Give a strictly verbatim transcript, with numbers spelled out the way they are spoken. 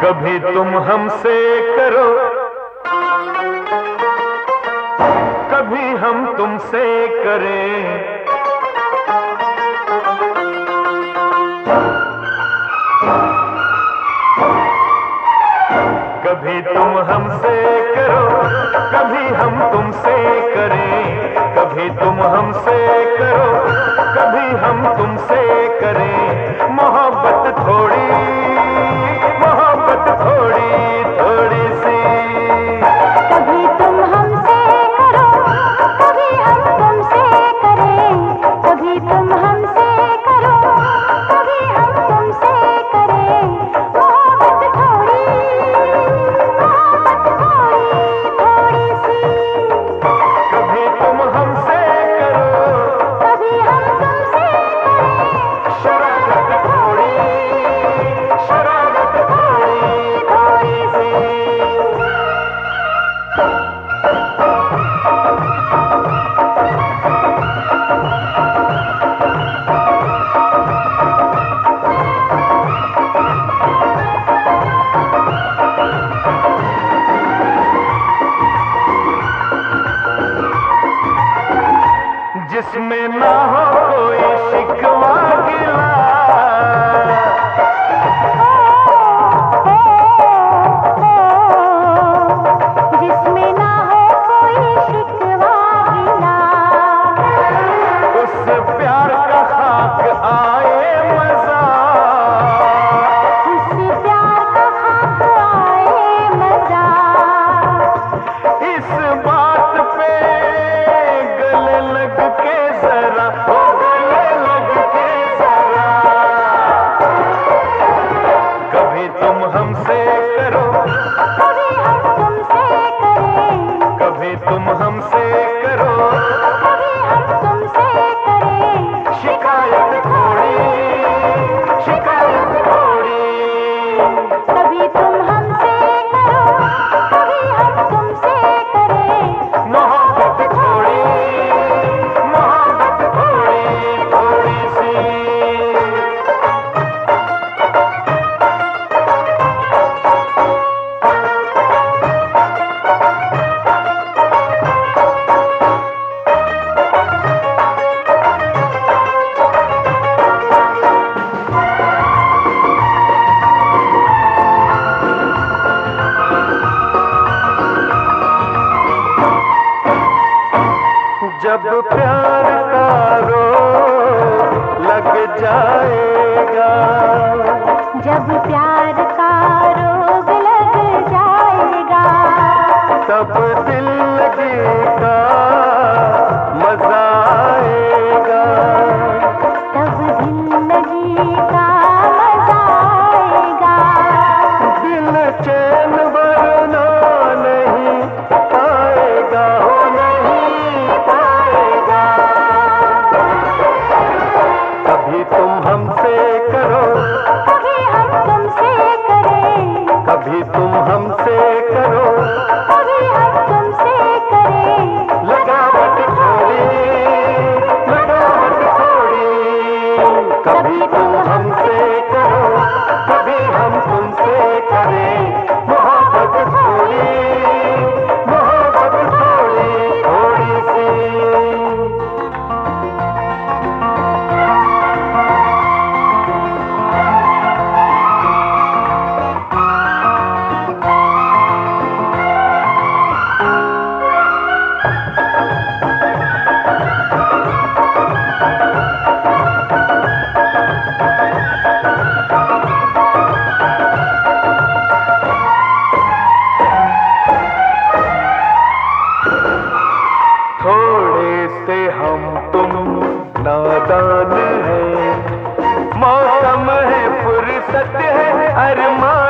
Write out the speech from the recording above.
कभी तुम हमसे करो, कभी हम तुमसे करें। कभी तुम हमसे करो, कभी हम तुमसे करें। कभी तुम हमसे करो, कभी हम तुमसे करें। मोहब्बत थोड़ी, मोहब्बत थोड़ी थोड़ी सी। कभी तुम हमसे करो, कभी हम तुमसे करें। कभी तुम हमसे करो, कभी हम तुमसे करें। मोहब्बत थोड़ी, मोहब्बत थोड़ी थोड़ी सी। कभी तुम हमसे करो, कभी हम तुमसे करें। शरारत थोड़ी, शरारत थोड़ी थोड़ी सी। जिसमें ना हो कोई शिकवा गिला, जिसमें ना हो कोई शिकवा गिला। उस प्यार का खाक आए मजा, उस प्यार का खाक आए मजा। इस बात पे गले लग के जरा, ओ गले लग के जरा। कभी तुम हमसे करो, कभी हम तुमसे करें। कभी तुम हमसे करो। कभी हम तुमसे करें। शिकायत थोड़ी, शिकायत थोड़ी। कभी तुम हमसे करो, कभी हम तुमसे करें। मोहब्बत थोड़ी, मोहब्बत थोड़ी थोड़ी सी। जब प्यार का रोग लग जाएगा, जब प्यार का रोग लग जाएगा। तब दिल लगी का मजा आएगा। तब जिंदगी का मजा आएगा। दिल चैन वरना नहीं पाएगा, हो नहीं पाएगा। कभी तुम हमसे करो, कभी हम तुमसे करें। कभी तुम हमसे करो। कभी हम तुमसे करें। लगावट थोड़ी, लगावट थोड़ी। कभी तुम हमसे करो, कभी हम तुमसे करें। मोहब्बत थोड़ी, मोहब्बत थोड़ी थोड़ी सी। थोड़े से हम तुम नादान हैं, मौसम है फुर्सत है अरमान